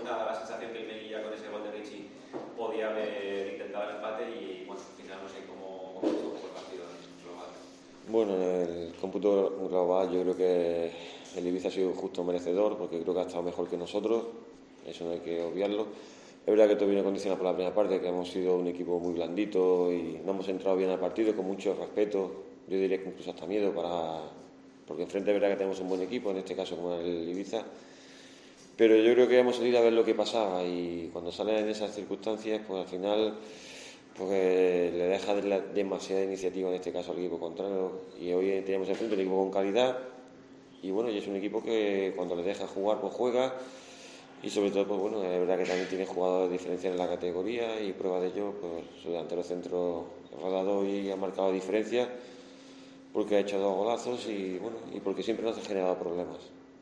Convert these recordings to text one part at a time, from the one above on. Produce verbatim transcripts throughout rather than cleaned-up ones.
da la sensación que el Melilla con ese gol de Richie podía haber intentado el empate y bueno, al final no sé cómo, cómo estuvo el partido global. Bueno, en el cómputo global yo creo que el Ibiza ha sido justo merecedor porque creo que ha estado mejor que nosotros, eso no hay que obviarlo. Es verdad que todo viene condicionado por la primera parte, que hemos sido un equipo muy blandito y no hemos entrado bien al partido con mucho respeto, yo diría que incluso hasta miedo, para porque enfrente es verdad que tenemos un buen equipo, en este caso como el Ibiza, pero yo creo que hemos salido a ver lo que pasaba y cuando salen en esas circunstancias, pues al final pues, le deja demasiada iniciativa en este caso al equipo contrario y hoy tenemos enfrente un equipo con calidad y bueno, y es un equipo que cuando le deja jugar pues juega. Y sobre todo, pues bueno, es verdad que también tiene jugadores diferenciales en la categoría y prueba de ello, pues su delantero centro ha rodado y ha marcado diferencias porque ha hecho dos golazos y bueno, y porque siempre nos ha generado problemas.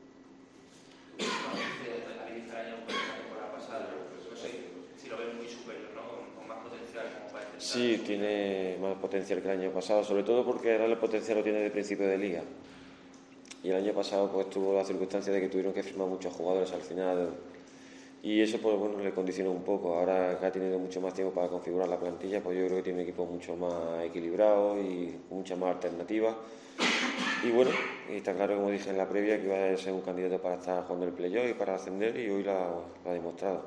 Sí, tiene más potencial que el año pasado, sobre todo porque ahora el potencial lo tiene de principio de liga. Y el año pasado pues tuvo la circunstancia de que tuvieron que firmar muchos jugadores al final y eso pues bueno le condicionó un poco. Ahora que ha tenido mucho más tiempo para configurar la plantilla, pues yo creo que tiene un equipo mucho más equilibrado y con muchas más alternativas. Y bueno, y está claro, como dije en la previa, que iba a ser un candidato para estar jugando el playoff y para ascender y hoy lo ha demostrado.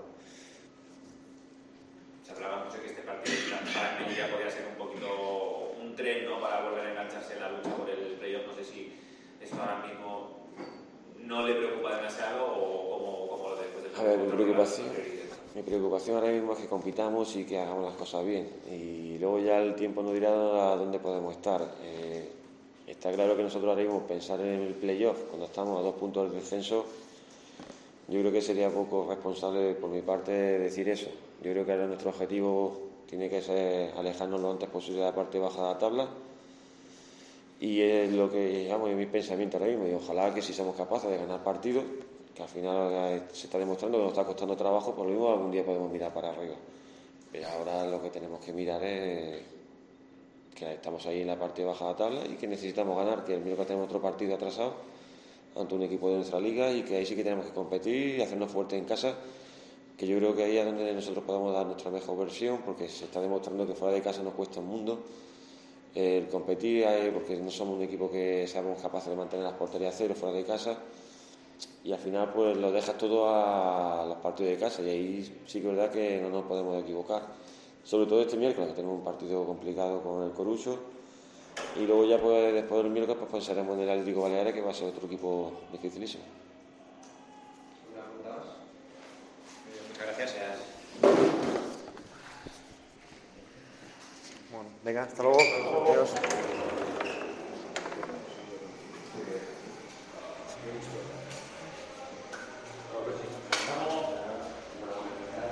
Se hablaba mucho que este partido para el Melilla podía ser un poquito un tren, ¿no?, para volver a engancharse en la lucha por el playoff. No sé si esto ahora mismo no le preocupa demasiado o cómo, cómo lo después del... A ver, mi preocupación, mi preocupación ahora mismo es que compitamos y que hagamos las cosas bien y luego ya el tiempo nos dirá a dónde podemos estar. Eh, está claro que nosotros ahora mismo pensar en el playoff cuando estamos a dos puntos del descenso, yo creo que sería poco responsable por mi parte decir eso. Yo creo que ahora nuestro objetivo tiene que ser alejarnos lo antes posible de la parte baja de la tabla y es lo que llamo en mi pensamiento ahora mismo y ojalá que si somos capaces de ganar partidos, que al final se está demostrando que nos está costando trabajo, por lo mismo algún día podemos mirar para arriba, pero ahora lo que tenemos que mirar es que estamos ahí en la parte baja de la tabla y que necesitamos ganar, que el miércoles tenemos otro partido atrasado ante un equipo de nuestra liga y que ahí sí que tenemos que competir y hacernos fuertes en casa, que yo creo que ahí es donde nosotros podemos dar nuestra mejor versión porque se está demostrando que fuera de casa nos cuesta un mundo el competir, porque no somos un equipo que seamos capaces de mantener las porterías a cero fuera de casa y al final pues lo dejas todo a los partidos de casa y ahí sí que es verdad que no nos podemos equivocar, sobre todo este miércoles que tenemos un partido complicado con el Corucho y luego ya pues después del miércoles pues pensaremos en el Atlético Baleares, que va a ser otro equipo dificilísimo. Muchas gracias. Bueno, venga, hasta luego. Adiós.